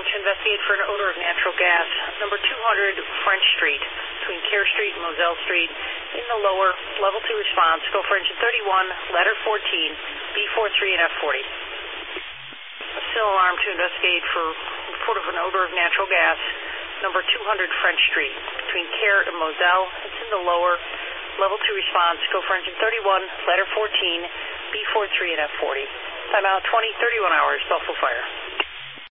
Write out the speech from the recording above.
alarm to investigate for an odor of natural gas. Number 200 French Street, between Kerr Street and Moselle Street. In the lower, level 2 response. Go for engine 31, ladder 14, B43 and F40. A still alarm to investigate for report of an odor of natural gas. Number 200 French Street, between Kerr and Moselle. It's in the lower, level 2 response. Go for engine 31, ladder 14, B43 and F40. Timeout 20, 31 hours, Buffalo Fire.